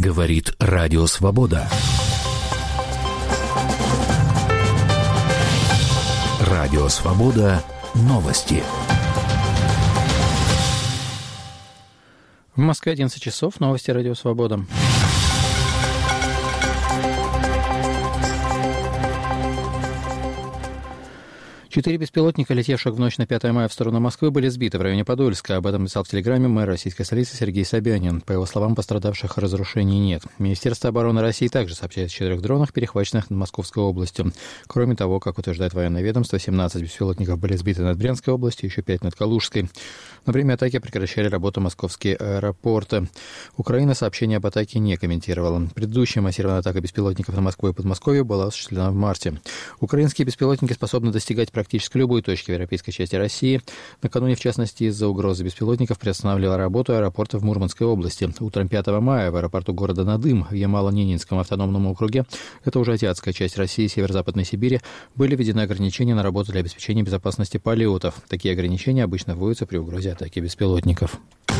Говорит Радио Свобода. Радио Свобода. Новости. В Москве 11 часов. Новости Радио Свобода. Четыре беспилотника, летевших в ночь на 5 мая в сторону Москвы, были сбиты в районе Подольска. Об этом писал в Телеграме мэр российской столицы Сергей Собянин. По его словам, пострадавших разрушений нет. Министерство обороны России также сообщает о 4 дронах, перехваченных над Московской областью. Кроме того, как утверждает военное ведомство, 17 беспилотников были сбиты над Брянской областью, еще 5 над Калужской. На время атаки прекращали работу московские аэропорты. Украина сообщение об атаке не комментировала. Предыдущая массированная атака беспилотников на Москву и Подмосковье была осуществлена в марте. Украинские беспилотники способны достигать практически любой точки в европейской части России. Накануне, в частности, из-за угрозы беспилотников приостанавливала работу аэропорта в Мурманской области. Утром 5 мая в аэропорту города Надым в Ямало-Ненецком автономном округе, это уже азиатская часть России, северо-западной Сибири, были введены ограничения на работу для обеспечения безопасности полетов. Такие ограничения обычно вводятся при угрозе атаки беспилотников.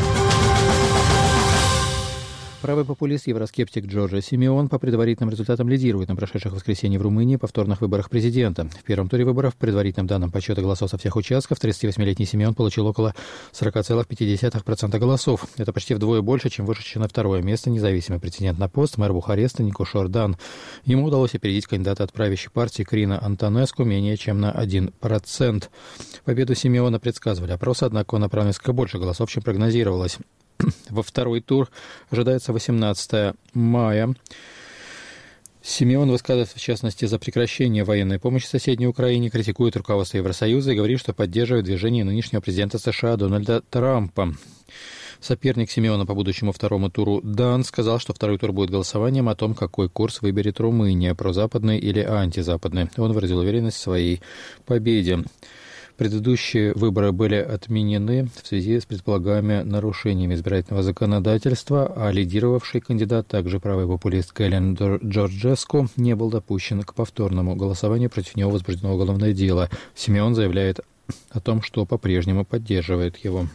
Правый популист, евроскептик Джорджа Симеон по предварительным результатам лидирует на прошедших в воскресенье в Румынии повторных выборах президента. В первом туре выборов, по предварительным данным подсчета голосов со всех участков, 38-летний Симеон получил около 40,5% голосов. Это почти вдвое больше, чем вышедший на второе место независимый претендент на пост мэр Бухареста Никош Ордан. Ему удалось опередить кандидата от правящей партии Крина Антонеску менее чем на 1%. Победу Симеона предсказывали опросы, однако он набрал несколько больше голосов, чем прогнозировалось. Во второй тур ожидается 18 мая. Симеон высказывается, в частности, за прекращение военной помощи соседней Украине, критикует руководство Евросоюза и говорит, что поддерживает движение нынешнего президента США Дональда Трампа. Соперник Симеона по будущему второму туру Дан сказал, что второй тур будет голосованием о том, какой курс выберет Румыния, прозападный или антизападный. Он выразил уверенность в своей победе. Предыдущие выборы были отменены в связи с предполагаемыми нарушениями избирательного законодательства, а лидировавший кандидат, также правый популист Кэлен Джорджеску, не был допущен к повторному голосованию, против него возбуждено уголовное дело. Симеон заявляет о том, что по-прежнему поддерживает его.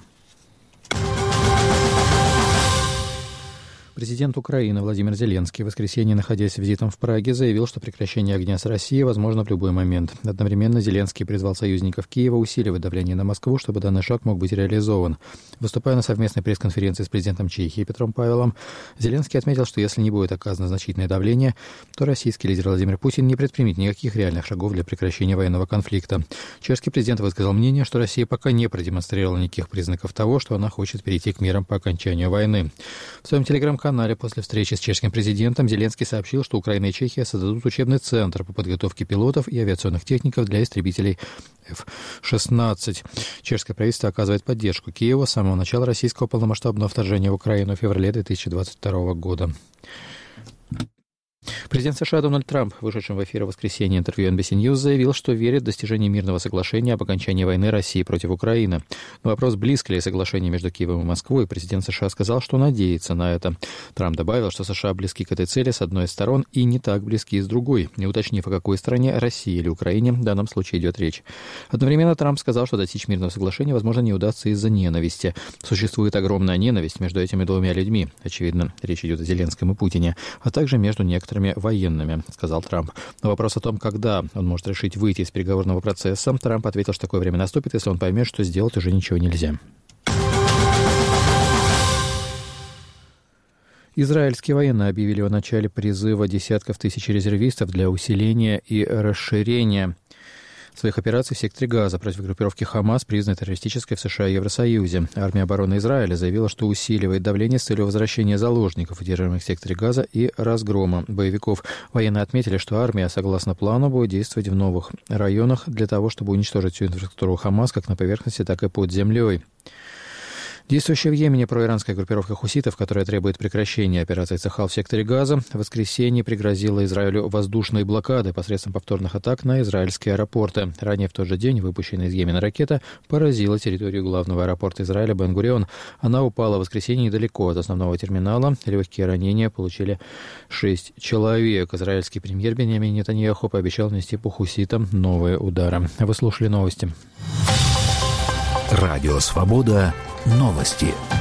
Президент Украины Владимир Зеленский в воскресенье, находясь визитом в Праге, заявил, что прекращение огня с Россией возможно в любой момент. Одновременно Зеленский призвал союзников Киева усиливать давление на Москву, чтобы данный шаг мог быть реализован. Выступая на совместной пресс-конференции с президентом Чехии Петром Павелом, Зеленский отметил, что если не будет оказано значительное давление, то российский лидер Владимир Путин не предпримет никаких реальных шагов для прекращения военного конфликта. Чешский президент высказал мнение, что Россия пока не продемонстрировала никаких признаков того, что она хочет перейти к мерам по окончанию войны. В своем телеграм-канале после встречи с чешским президентом Зеленский сообщил, что Украина и Чехия создадут учебный центр по подготовке пилотов и авиационных техников для истребителей F-16. Чешское правительство оказывает поддержку Киеву с самого начала российского полномасштабного вторжения в Украину в феврале 2022 года. Президент США Дональд Трамп, вышедший в эфир в воскресенье интервью NBC News, заявил, что верит в достижение мирного соглашения об окончании войны России против Украины. На вопрос, близко ли соглашение между Киевом и Москвой, президент США сказал, что надеется на это. Трамп добавил, что США близки к этой цели с одной из сторон и не так близки с другой, не уточнив, о какой стране, России или Украине, в данном случае идет речь. Одновременно Трамп сказал, что достичь мирного соглашения, возможно, не удастся из-за ненависти. Существует огромная ненависть между этими двумя людьми. Очевидно, речь идет о Зеленском и Путине, а также между некоторыми военными, сказал Трамп. На вопрос о том, когда он может решить выйти из переговорного процесса, Трамп ответил, что такое время наступит, если он поймет, что сделать уже ничего нельзя. Израильские военные объявили о начале призыва десятков тысяч резервистов для усиления и расширения своих операций в секторе Газа против группировки Хамас, признанной террористической в США и Евросоюзе. Армия обороны Израиля заявила, что усиливает давление с целью возвращения заложников, удерживаемых в секторе Газа, и разгрома боевиков. Военные отметили, что армия, согласно плану, будет действовать в новых районах для того, чтобы уничтожить всю инфраструктуру Хамас как на поверхности, так и под землей. Действующая в Йемене проиранская группировка хуситов, которая требует прекращения операции Цахал в секторе Газа, в воскресенье пригрозила Израилю воздушной блокадой посредством повторных атак на израильские аэропорты. Ранее в тот же день выпущенная из Йемена ракета поразила территорию главного аэропорта Израиля Бен-Гурион. Она упала в воскресенье недалеко от основного терминала. Легкие ранения получили 6 человек. Израильский премьер Биньямин Нетаньяху пообещал нанести по хуситам новые удары. Вы слушали новости. Радио «Свобода». Новости.